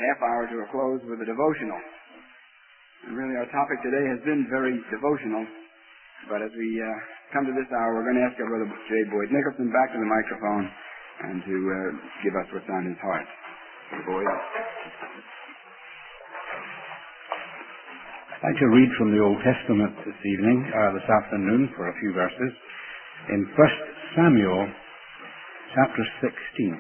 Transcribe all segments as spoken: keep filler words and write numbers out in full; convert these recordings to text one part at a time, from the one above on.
half hour to a close with a devotional. And really our topic today has been very devotional, but as we uh, come to this hour, we're going to ask our Brother J. Boyd Nicholson back to the microphone and to uh, give us what's on his heart. Brother Boyd. I'd like to read from the Old Testament this evening, uh, this afternoon, for a few verses, in First Samuel, chapter sixteen.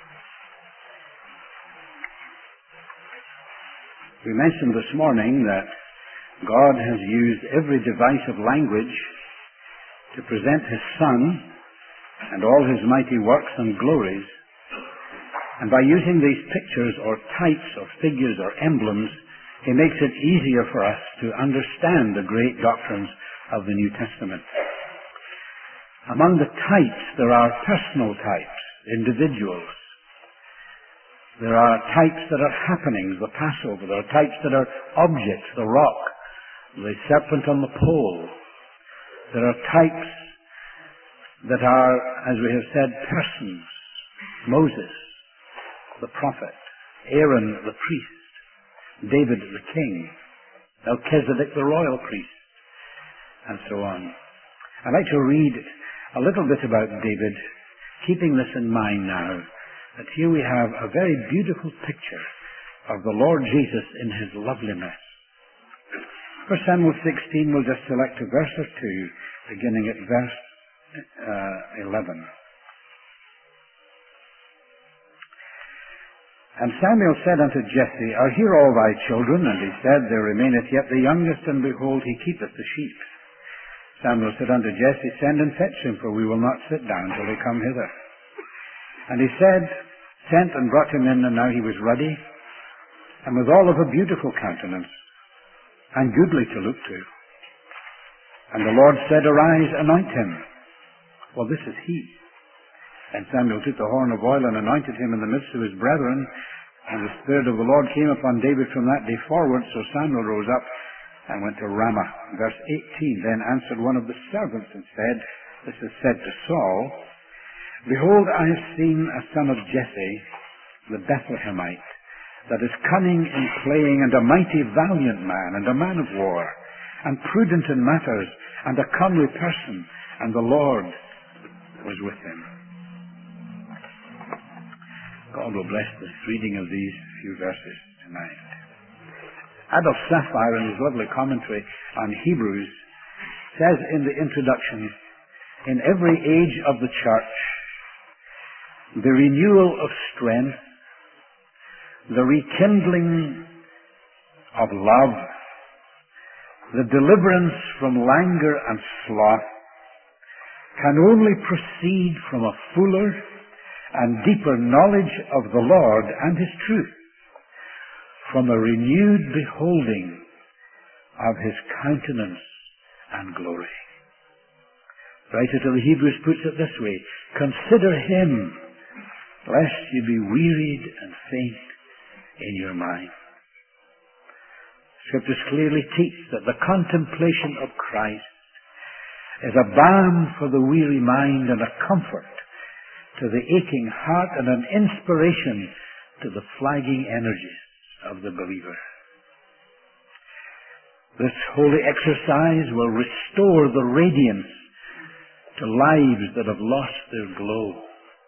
We mentioned this morning that God has used every device of language to present His Son and all His mighty works and glories. And by using these pictures or types or figures or emblems, He makes it easier for us to understand the great doctrines of the New Testament. Among the types, there are personal types, individuals. There are types that are happenings, the Passover. There are types that are objects, the rock, the serpent on the pole. There are types that are, as we have said, persons. Moses, the prophet. Aaron, the priest. David, the king. Melchizedek, the royal priest. And so on. I'd like to read a little bit about David, keeping this in mind now, that here we have a very beautiful picture of the Lord Jesus in His loveliness. First Samuel sixteen, we'll just select a verse or two, beginning at verse uh, eleven. And Samuel said unto Jesse, Are here all thy children? And he said, There remaineth yet the youngest, and behold, he keepeth the sheep. Samuel said unto Jesse, Send and fetch him, for we will not sit down till he come hither. And he said, sent and brought him in, and now he was ruddy, and withal of a beautiful countenance, and goodly to look to. And the Lord said, Arise, anoint him. Well, this is he. And Samuel took the horn of oil and anointed him in the midst of his brethren, and the Spirit of the Lord came upon David from that day forward, so Samuel rose up and went to Ramah. Verse eighteen, Then answered one of the servants and said, This is said to Saul, Behold, I have seen a son of Jesse, the Bethlehemite, that is cunning in playing, and a mighty valiant man, and a man of war, and prudent in matters, and a comely person, and the Lord was with him. God will bless the reading of these few verses tonight. Adolf Sapphire, in his lovely commentary on Hebrews, says in the introduction, In every age of the church, the renewal of strength, the rekindling of love, the deliverance from languor and sloth can only proceed from a fuller and deeper knowledge of the Lord and His truth, from a renewed beholding of His countenance and glory. Writer to the Hebrews puts it this way, Consider Him, lest you be wearied and faint in your mind. Scriptures clearly teach that the contemplation of Christ is a balm for the weary mind and a comfort to the aching heart and an inspiration to the flagging energies of the believer. This holy exercise will restore the radiance to lives that have lost their glow.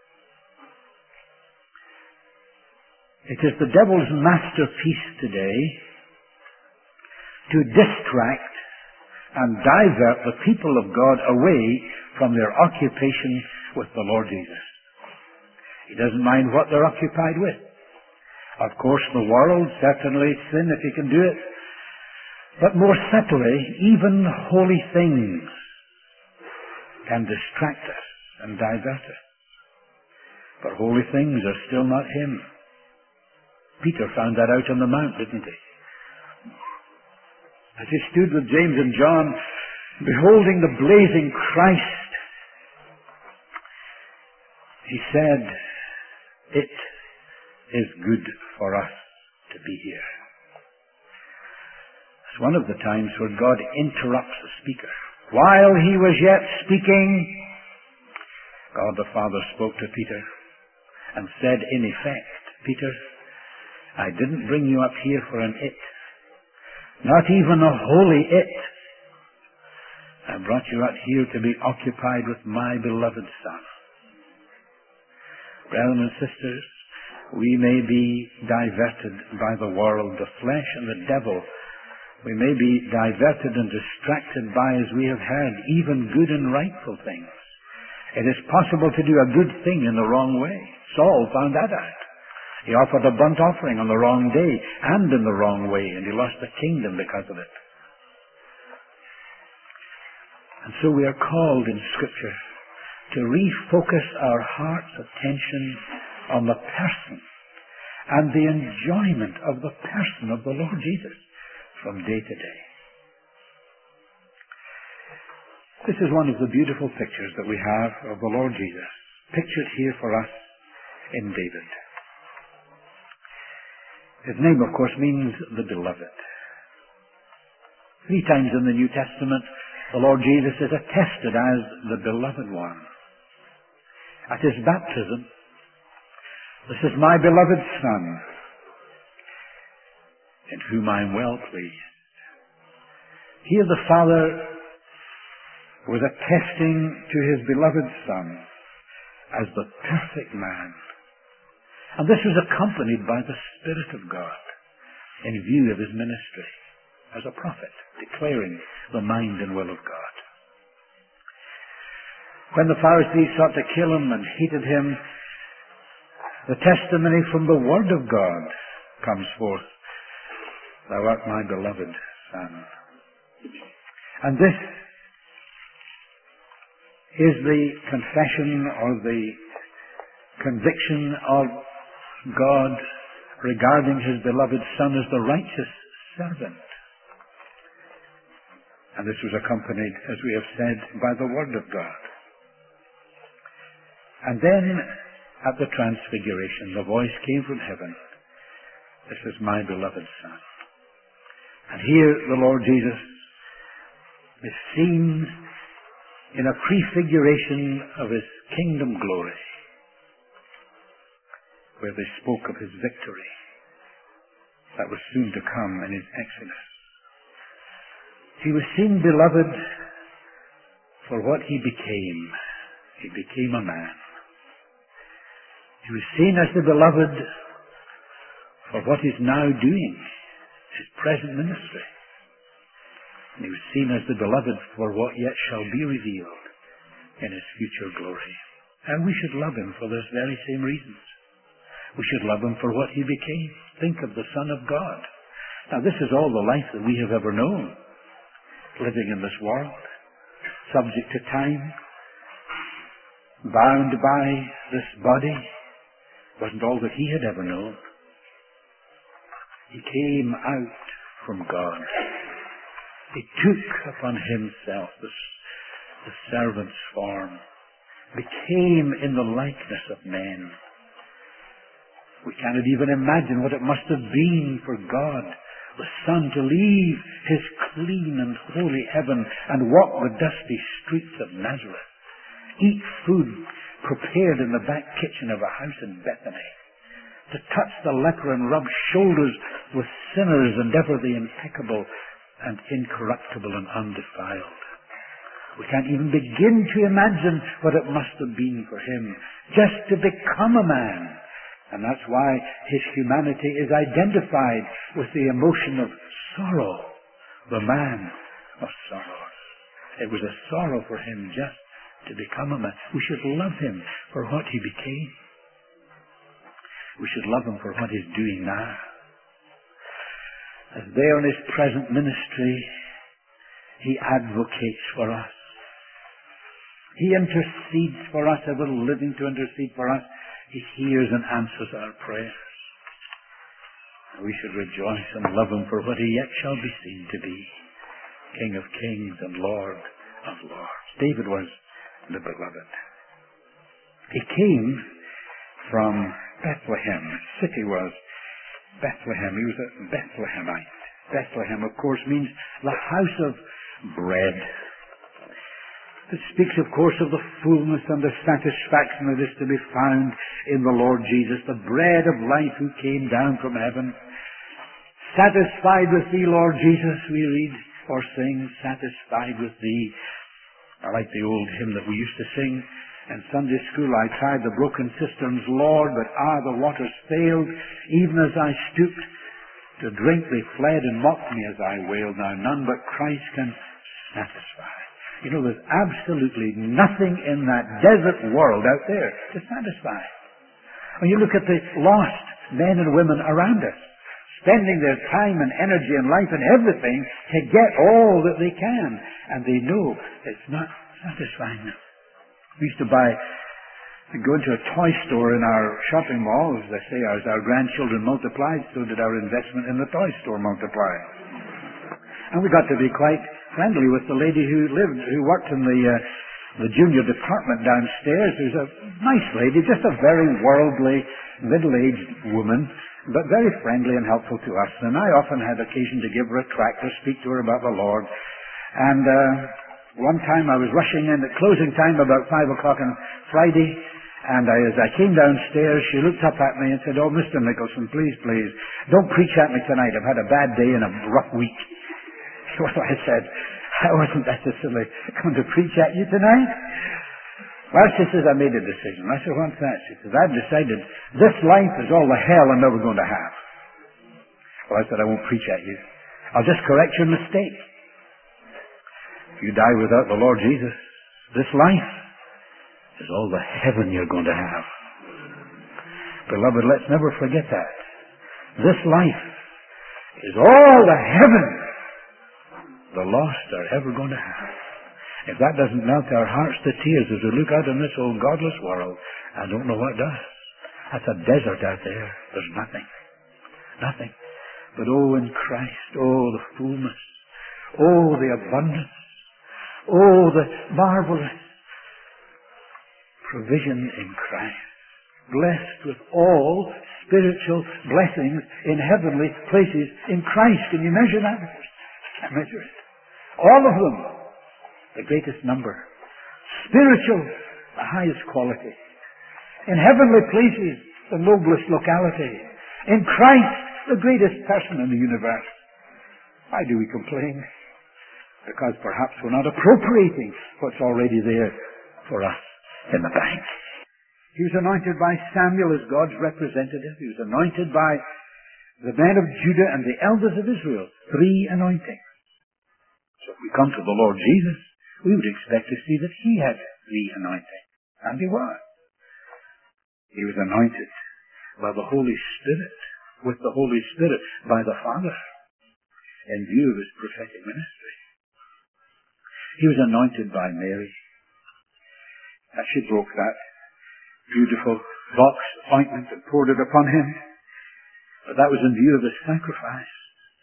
It is the devil's masterpiece today to distract and divert the people of God away from their occupation with the Lord Jesus. He doesn't mind what they're occupied with. Of course, the world, certainly sin if he can do it. But more subtly, even holy things can distract us and divert us. But holy things are still not Him. Peter found that out on the mount, didn't he? As he stood with James and John, beholding the blazing Christ, he said, It is good for us to be here. It's one of the times where God interrupts the speaker. While he was yet speaking, God the Father spoke to Peter and said, in effect, Peter, I didn't bring you up here for an it. Not even a holy it. I brought you out here to be occupied with my beloved Son. Brothers and sisters, we may be diverted by the world, the flesh, and the devil. We may be diverted and distracted by, as we have heard, even good and rightful things. It is possible to do a good thing in the wrong way. Saul found that out. He offered a burnt offering on the wrong day and in the wrong way, and he lost the kingdom because of it. And so we are called in Scripture to refocus our heart's attention on the person and the enjoyment of the person of the Lord Jesus from day to day. This is one of the beautiful pictures that we have of the Lord Jesus, pictured here for us in David. His name, of course, means the beloved. Three times in the New Testament, the Lord Jesus is attested as the beloved one. At his baptism, this is my beloved Son, in whom I am well pleased. Here the Father was attesting to his beloved Son as the perfect man. And this was accompanied by the Spirit of God in view of his ministry as a prophet, declaring the mind and will of God. When the Pharisees sought to kill him and hated him, the testimony from the Word of God comes forth. Thou art my beloved Son. And this is the confession or the conviction of God regarding his beloved Son as the righteous servant. And this was accompanied, as we have said, by the Word of God. And then, at the Transfiguration, the voice came from heaven, this is my beloved Son. And here the Lord Jesus is seen in a prefiguration of his kingdom glory, where they spoke of his victory that was soon to come in his exodus. He was seen beloved for what he became. He became a man. He was seen as the beloved for what he's now doing, his present ministry. And he was seen as the beloved for what yet shall be revealed in his future glory. And we should love him for those very same reasons. We should love him for what he became. Think of the Son of God. Now this is all the life that we have ever known. Living in this world, subject to time, bound by this body, wasn't all that he had ever known. He came out from God. He took upon himself the, the servant's form, became in the likeness of men. We cannot even imagine what it must have been for God, the Son, to leave his clean and holy heaven and walk the dusty streets of Nazareth, eat food prepared in the back kitchen of a house in Bethany, to touch the leper and rub shoulders with sinners and ever the impeccable and incorruptible and undefiled. We can't even begin to imagine what it must have been for him just to become a man. And that's why his humanity is identified with the emotion of sorrow, the man of sorrows. It was a sorrow for him just to become a man. We should love him for what he became. We should love him for what he's doing now. As there in his present ministry, he advocates for us. He intercedes for us, ever living to intercede for us. He hears and answers our prayers. We should rejoice and love him for what he yet shall be seen to be, King of kings and Lord of lords. David was the beloved. He came from Bethlehem. His city was Bethlehem. He was a It speaks, of course, of the fullness and the satisfaction that is to be found in the Lord Jesus, the bread of life who came down from heaven. Satisfied with thee, Lord Jesus, we read or sing, satisfied with thee. I like the old hymn that we used to sing in Sunday school. I tried the broken cisterns, Lord, but ah, the waters failed. Even as I stooped to drink, they fled and mocked me as I wailed. Now none but Christ can satisfy. You know, there's absolutely nothing in that desert world out there to satisfy. When you look at the lost men and women around us, spending their time and energy and life and everything to get all that they can, and they know it's not satisfying them. We used to buy, to go into a toy store in our shopping mall, as I say, as our grandchildren multiplied, so did our investment in the toy store multiply. And we got to be quite friendly with the lady who lived, who worked in the uh, the junior department downstairs. Who's a nice lady, just a very worldly, middle-aged woman, but very friendly and helpful to us. And I often had occasion to give her a tract or speak to her about the Lord. And uh, one time I was rushing in at closing time about five o'clock on Friday, and I, as I came downstairs, she looked up at me and said, "Oh, Mister Nicholson, please, please, don't preach at me tonight. I've had a bad day and a rough week." Well, I said, "I wasn't necessarily going to preach at you tonight." Well, she says, "I made a decision." I said, "What's that?" She says, "I've decided this life is all the hell I'm ever going to have." Well, I said, "I won't preach at you. I'll just correct your mistake. If you die without the Lord Jesus, this life is all the heaven you're going to have." Beloved, let's never forget that. This life is all the heaven the lost are ever going to have. If that doesn't melt our hearts to tears as we look out in this old godless world, I don't know what does. That's a desert out there. There's nothing. Nothing. But oh, in Christ, oh, the fullness. Oh, the abundance. Oh, the marvelous provision in Christ. Blessed with all spiritual blessings in heavenly places in Christ. Can you measure that? I measure it. All of them, the greatest number. Spiritual, the highest quality. In heavenly places, the noblest locality. In Christ, the greatest person in the universe. Why do we complain? Because perhaps we're not appropriating what's already there for us in the bank. He was anointed by Samuel as God's representative. He was anointed by the men of Judah and the elders of Israel. Three anointings. So if we come to the Lord Jesus, we would expect to see that He had three anointings. And He was. He was anointed by the Holy Spirit, with the Holy Spirit, by the Father, in view of His prophetic ministry. He was anointed by Mary. As she broke that beautiful box ointment and poured it upon Him. But that was in view of His sacrifice.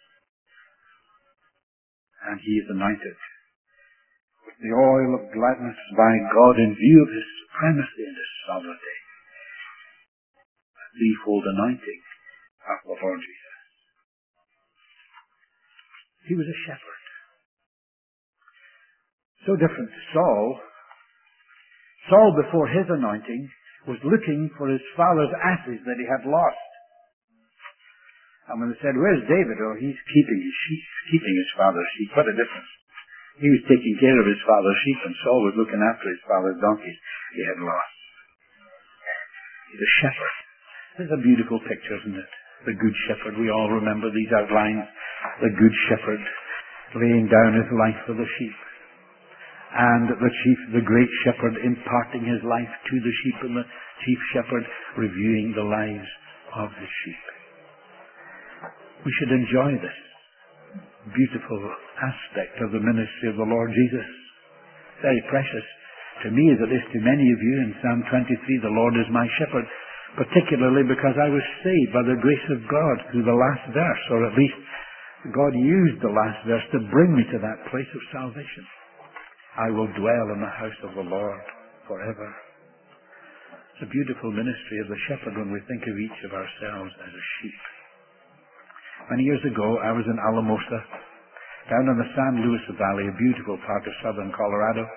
And He is anointed with the oil of gladness by God in view of His supremacy and His sovereignty. A threefold anointing of the Lord Jesus. He was a shepherd. So different to Saul. Saul, before his anointing, was looking for his father's asses that he had lost. And when they said, "Where's David?" "Oh, he's keeping his sheep, keeping his father's sheep." What a difference. He was taking care of his father's sheep, and Saul was looking after his father's donkeys he had lost. He's a shepherd. It's a beautiful picture, isn't it? The Good Shepherd. We all remember these outlines. The Good Shepherd laying down his life for the sheep. And the chief, the great shepherd, imparting his life to the sheep, and the chief shepherd reviewing the lives of the sheep. We should enjoy this beautiful aspect of the ministry of the Lord Jesus. Very precious to me as it is to many of you. In Psalm twenty-three, the Lord is my shepherd, particularly because I was saved by the grace of God through the last verse, or at least God used the last verse to bring me to that place of salvation. I will dwell in the house of the Lord forever. It's a beautiful ministry of the shepherd when we think of each of ourselves as a sheep. Many years ago, I was in Alamosa, down in the San Luis Valley, a beautiful part of southern Colorado,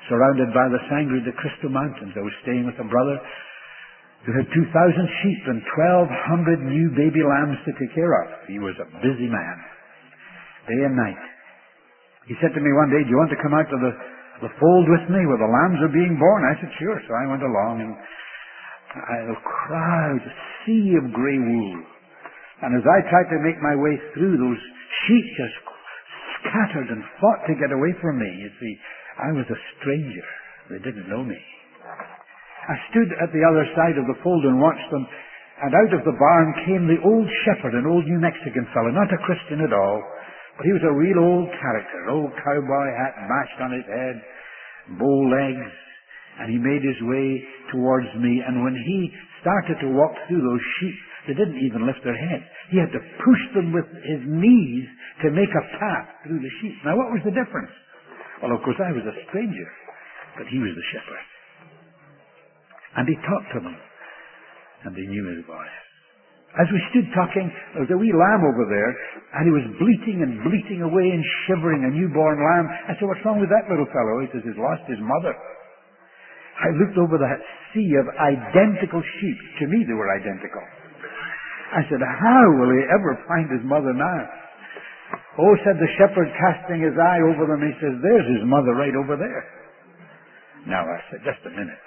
surrounded by the Sangre de Cristo Mountains. I was staying with a brother who had two thousand sheep and twelve hundred new baby lambs to take care of. He was a busy man, day and night. He said to me one day, "Do you want to come out to the, the fold with me where the lambs are being born?" I said, "Sure." So I went along, and a crowd, a sea of grey wool. And as I tried to make my way through, those sheep just scattered and fought to get away from me. You see, I was a stranger. They didn't know me. I stood at the other side of the fold and watched them, and out of the barn came the old shepherd, an old New Mexican fellow, not a Christian at all, but he was a real old character, old cowboy hat mashed on his head, bow legs, and he made his way towards me, and when he started to walk through those sheep, they didn't even lift their head. He had to push them with his knees to make a path through the sheep. Now what was the difference? Well, of course, I was a stranger, but he was the shepherd. And he talked to them, and they knew his voice. As we stood talking, there was a wee lamb over there, and he was bleating and bleating away and shivering, a newborn lamb. I said, "What's wrong with that little fellow?" He says, "He's lost his mother." I looked over that sea of identical sheep. To me, they were identical. I said, "How will he ever find his mother now?" "Oh," said the shepherd, casting his eye over them, he says, "There's his mother right over there." Now, I said, "Just a minute.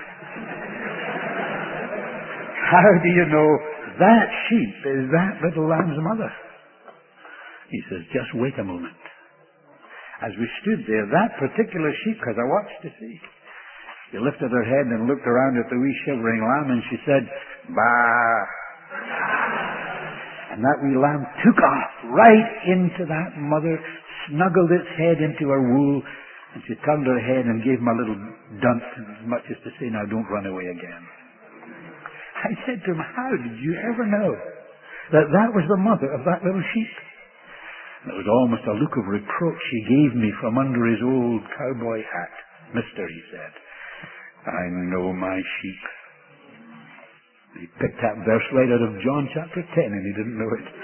How do you know that sheep is that little lamb's mother?" He says, "Just wait a moment." As we stood there, that particular sheep, because I watched to see, she lifted her head and looked around at the wee shivering lamb, and she said, "Bah." And that wee lamb took off right into that mother, snuggled its head into her wool, and she turned her head and gave him a little dunt, as much as to say, "Now don't run away again." I said to him, "How did you ever know that that was the mother of that little sheep?" And it was almost a look of reproach he gave me from under his old cowboy hat. "Mister," he said, "I know my sheep." He picked that verse right out of John chapter ten, and he didn't know it.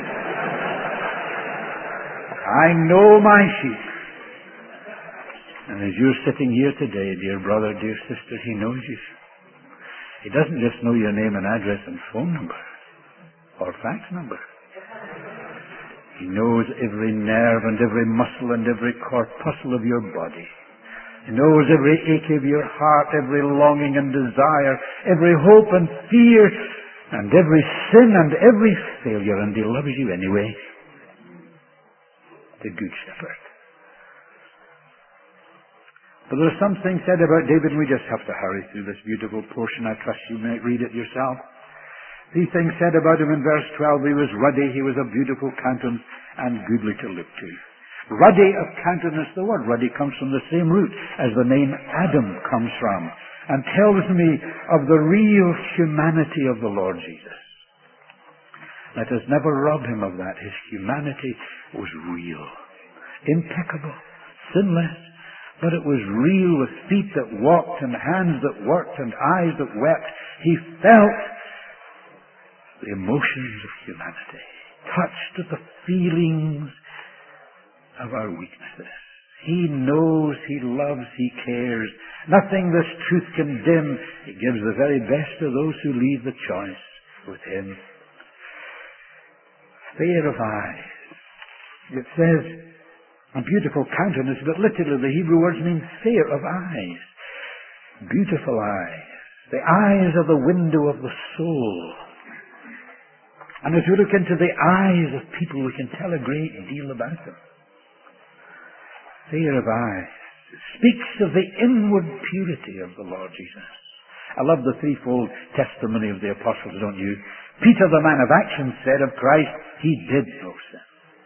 I know my sheep. And as you're sitting here today, dear brother, dear sister, he knows you. He doesn't just know your name and address and phone number or fax number. He knows every nerve and every muscle and every corpuscle of your body. He knows every ache of your heart, every longing and desire, every hope and fear, and every sin and every failure, and he loves you anyway. The Good Shepherd. But there's something said about David, and we just have to hurry through this beautiful portion. I trust you might read it yourself. These things said about him in verse twelve, he was ruddy, he was of beautiful countenance, and goodly to look to. Ruddy of countenance, the word ruddy comes from the same root as the name Adam comes from, and tells me of the real humanity of the Lord Jesus. Let us never rob him of that. His humanity was real, impeccable, sinless, but it was real, with feet that walked and hands that worked and eyes that wept. He felt the emotions of humanity, touched with the feelings of our weaknesses. He knows, he loves, he cares. Nothing this truth can dim. He gives the very best to those who leave the choice with him. Fair of eyes. It says a beautiful countenance, but literally the Hebrew words mean fair of eyes. Beautiful eyes. The eyes are the window of the soul. And as we look into the eyes of people, we can tell a great deal about them. Fair of eyes. It speaks of the inward purity of the Lord Jesus. I love the threefold testimony of the apostles, don't you? Peter, the man of action, said of Christ, he did no sin.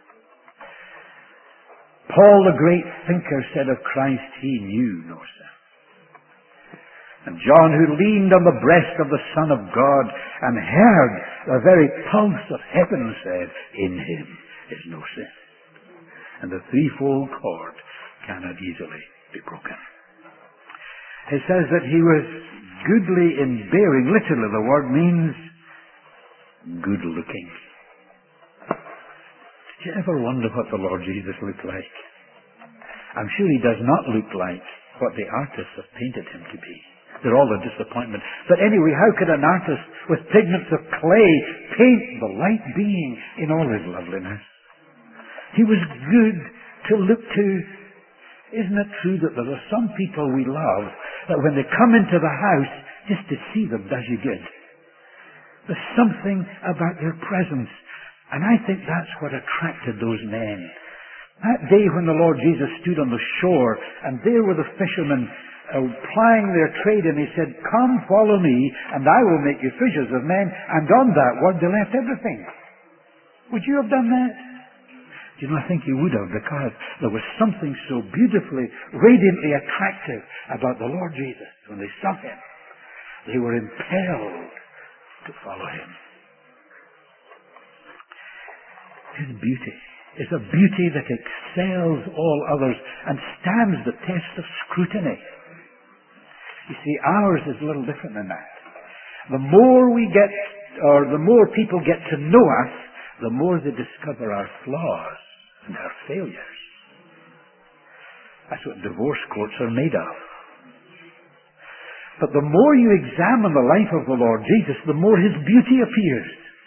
Paul, the great thinker, said of Christ, he knew no sin. And John, who leaned on the breast of the Son of God and heard the very pulse of heaven, said, in him is no sin. And the threefold cord cannot easily be broken. It says that he was goodly in bearing. Literally, the word means good looking. Did you ever wonder what the Lord Jesus looked like? I'm sure he does not look like what the artists have painted him to be. They're all a disappointment. But anyway, how could an artist with pigments of clay paint the light being in all his loveliness? He was good to look to. Isn't it true that there are some people we love that when they come into the house, just to see them does you good? There's something about their presence. And I think that's what attracted those men. That day when the Lord Jesus stood on the shore, and there were the fishermen uh, plying their trade, and he said, "Come, follow me, and I will make you fishers of men." And on that word they left everything. Would you have done that? Do you know, I think you would have, because there was something so beautifully, radiantly attractive about the Lord Jesus. When they saw him, they were impelled to follow him. His beauty is a beauty that excels all others and stands the test of scrutiny. You see, ours is a little different than that. The more we get, or the more people get to know us, the more they discover our flaws and our failures. That's what divorce courts are made of. But the more you examine the life of the Lord Jesus, the more his beauty appears.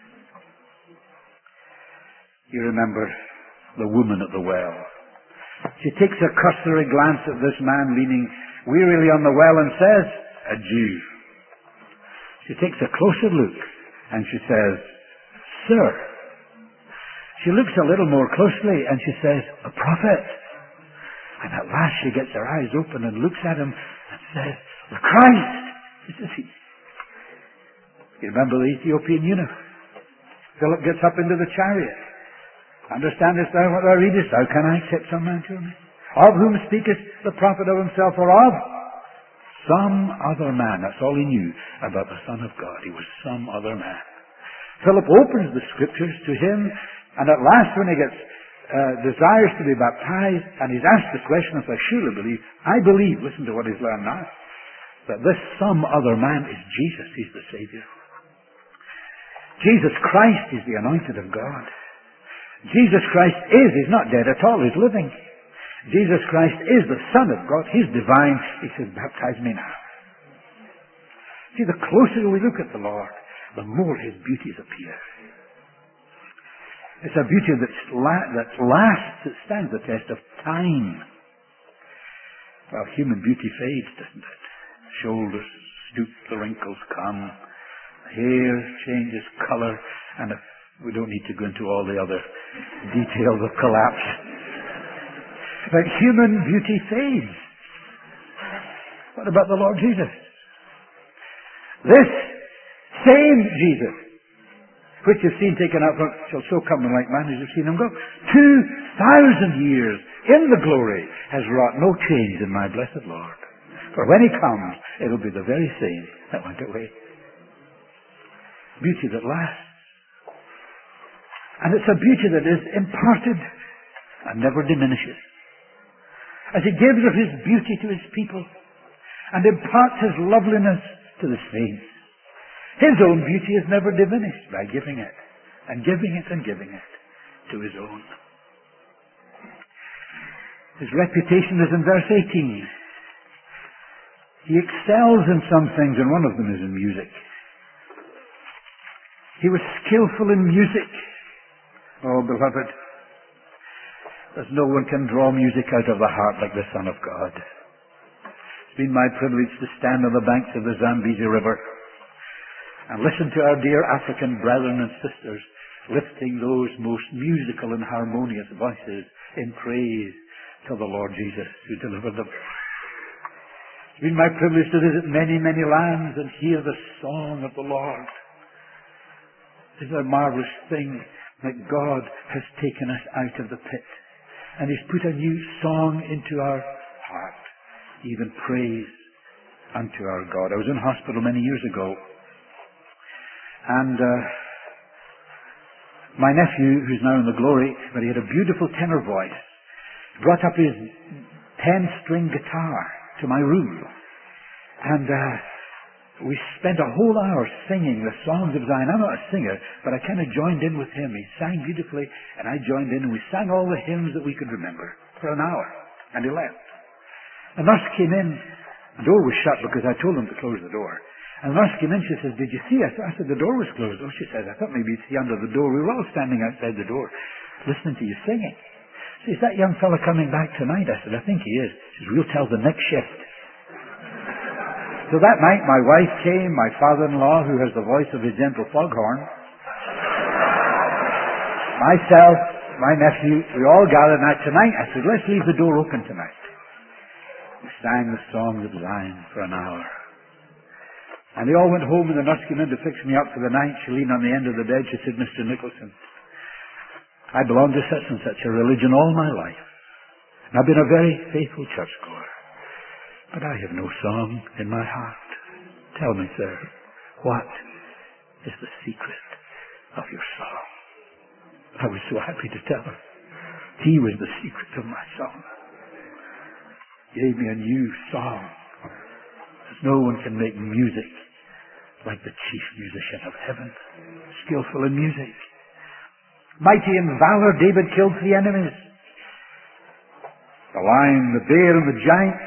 You remember the woman at the well. She takes a cursory glance at this man leaning wearily on the well and says, "A Jew." She takes a closer look and she says, "Sir." She looks a little more closely and she says, "A prophet." And at last she gets her eyes open and looks at him and says, "The Christ." This is he. You remember the Ethiopian eunuch? Philip gets up into the chariot. "Understandest thou what thou readest? How can I accept some man to me? Of whom speakest the prophet of himself, or of some other man?" That's all he knew about the Son of God. He was some other man. Philip opens the scriptures to him, and at last when he gets uh, desires to be baptized, and he's asked the question, as I surely believe, I believe, listen to what he's learned now, that this some other man is Jesus. He's the Savior. Jesus Christ is the anointed of God. Jesus Christ is, he's not dead at all, he's living. Jesus Christ is the Son of God, he's divine. He says, "Baptize me now." See, the closer we look at the Lord, the more his beauties appear. It's a beauty that's la- that lasts, that stands the test of time. Well, human beauty fades, doesn't it? Shoulders stoop, the wrinkles come, hair changes colour, and if we don't need to go into all the other details of collapse. But human beauty fades. What about the Lord Jesus? This same Jesus, which you've seen taken up, shall so come in like man as you've seen him go. Two thousand years in the glory has wrought no change in my blessed Lord. For when he comes, it'll be the very same that went away. Beauty that lasts. And it's a beauty that is imparted and never diminishes. As he gives of his beauty to his people and imparts his loveliness to the saints, his own beauty is never diminished by giving it and giving it and giving it to his own. His reputation is in verse eighteen. He excels in some things, and one of them is in music. He was skillful in music. Oh, beloved, there's no one can draw music out of the heart like the Son of God. It's been my privilege to stand on the banks of the Zambezi River and listen to our dear African brethren and sisters lifting those most musical and harmonious voices in praise to the Lord Jesus who delivered them. It's been my privilege to visit many, many lands and hear the song of the Lord. It's a marvelous thing that God has taken us out of the pit and He's put a new song into our heart, even praise unto our God. I was in hospital many years ago, and uh, my nephew, who's now in the glory, but he had a beautiful tenor voice, brought up his ten-string guitar to my room, and uh, we spent a whole hour singing the songs of Zion. I'm not a singer, but I kind of joined in with him. He sang beautifully, and I joined in, and we sang all the hymns that we could remember for an hour, and he left. A nurse came in. The door was shut because I told them to close the door. And the nurse came in. She says, did you see? I said, I said the door was closed. Oh, she said, I thought maybe you'd see under the door. We were all standing outside the door listening to you singing. She says, is that young fella coming back tonight? I said, I think he is. She says, we'll tell the next shift. So that night my wife came, my father-in-law, who has the voice of a gentle foghorn, myself, my nephew, we all gathered. Now tonight, I said, let's leave the door open tonight. We sang the songs of Zion for an hour. And they all went home, and the nurse came in to fix me up for the night. She leaned on the end of the bed. She said, Mister Nicholson, I belong to such and such a religion all my life. And I've been a very faithful churchgoer. But I have no song in my heart. Tell me, sir, what is the secret of your song? I was so happy to tell her. He was the secret of my song. Gave me a new song. As no one can make music like the chief musician of heaven, skillful in music. Mighty in valor, David killed three enemies. The lion, the bear, and the giant.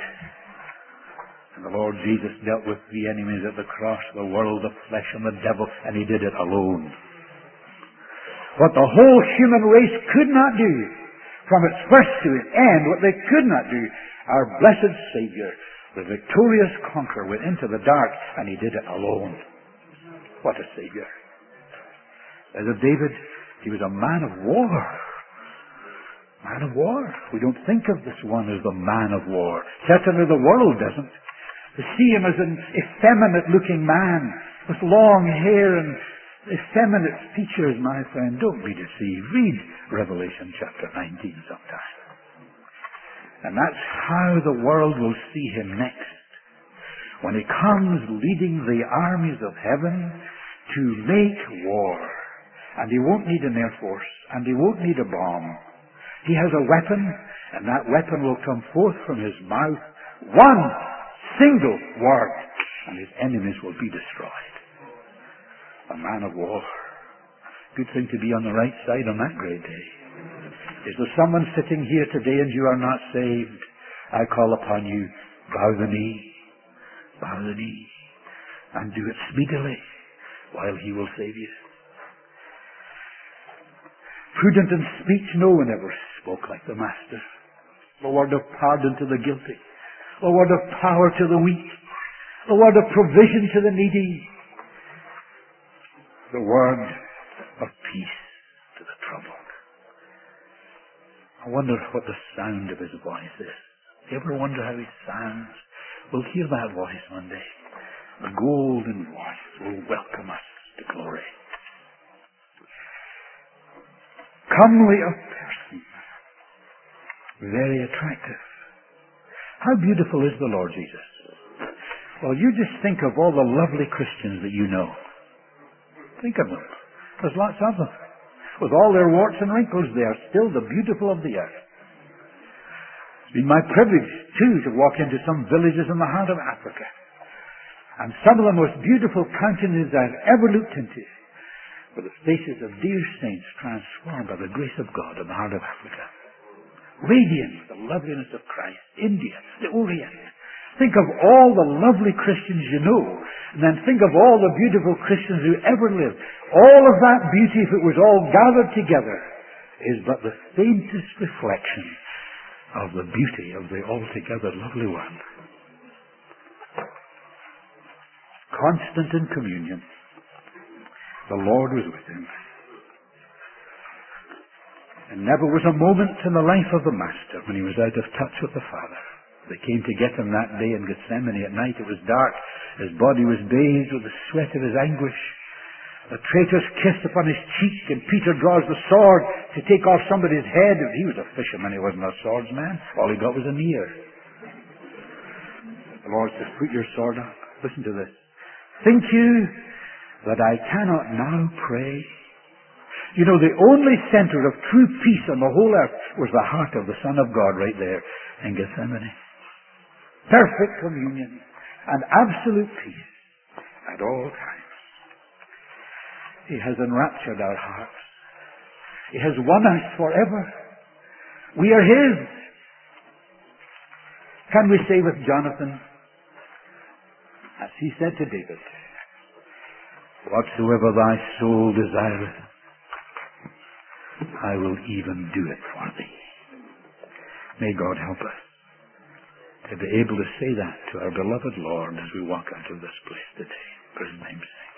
And the Lord Jesus dealt with three enemies at the cross, the world, the flesh, and the devil, and He did it alone. What the whole human race could not do, from its first to its end, what they could not do, our blessed Savior, the victorious conqueror, went into the dark, and He did it alone. What a Savior. As of David, he was a man of war. Man of war. We don't think of this one as the man of war. Certainly the world doesn't. They see him as an effeminate-looking man with long hair and effeminate features, my friend. Don't be deceived. Read Revelation chapter nineteen sometime. And that's how the world will see him next. When he comes leading the armies of heaven to make war. And he won't need an air force. And he won't need a bomb. He has a weapon. And that weapon will come forth from his mouth. One single word. And his enemies will be destroyed. A man of war. Good thing to be on the right side on that great day. Is there someone sitting here today and you are not saved? I call upon you, bow the knee, bow the knee, and do it speedily while He will save you. Prudent in speech, no one ever spoke like the Master. The word of pardon to the guilty, the word of power to the weak, the word of provision to the needy, the word of peace to the troubled. I wonder what the sound of his voice is. Do you ever wonder how he sounds? We'll hear that voice one day. The golden voice will welcome us to glory. Comely of person. Very attractive. How beautiful is the Lord Jesus? Well, you just think of all the lovely Christians that you know. Think of them. There's lots of them. With all their warts and wrinkles, they are still the beautiful of the earth. It's been my privilege, too, to walk into some villages in the heart of Africa. And some of the most beautiful countenances I've ever looked into were the faces of dear saints transformed by the grace of God in the heart of Africa. Radiant with the loveliness of Christ. India, the Orient. Think of all the lovely Christians you know, and then think of all the beautiful Christians who ever lived. All of that beauty, if it was all gathered together, is but the faintest reflection of the beauty of the altogether lovely one. Constant in communion, the Lord was with him. And never was a moment in the life of the Master when he was out of touch with the Father. They came to get him that day in Gethsemane at night. It was dark. His body was bathed with the sweat of his anguish. A traitor's kiss upon his cheek, and Peter draws the sword to take off somebody's head. He was a fisherman, he wasn't a swordsman. All he got was an ear. The Lord says, put your sword up. Listen to this. Think you that I cannot now pray? You know, the only center of true peace on the whole earth was the heart of the Son of God right there in Gethsemane. Perfect communion and absolute peace at all times. He has enraptured our hearts. He has won us forever. We are His. Can we say with Jonathan, as he said to David, whatsoever thy soul desireth, I will even do it for thee. May God help us to be able to say that to our beloved Lord as we walk out of this place today. For his name's sake.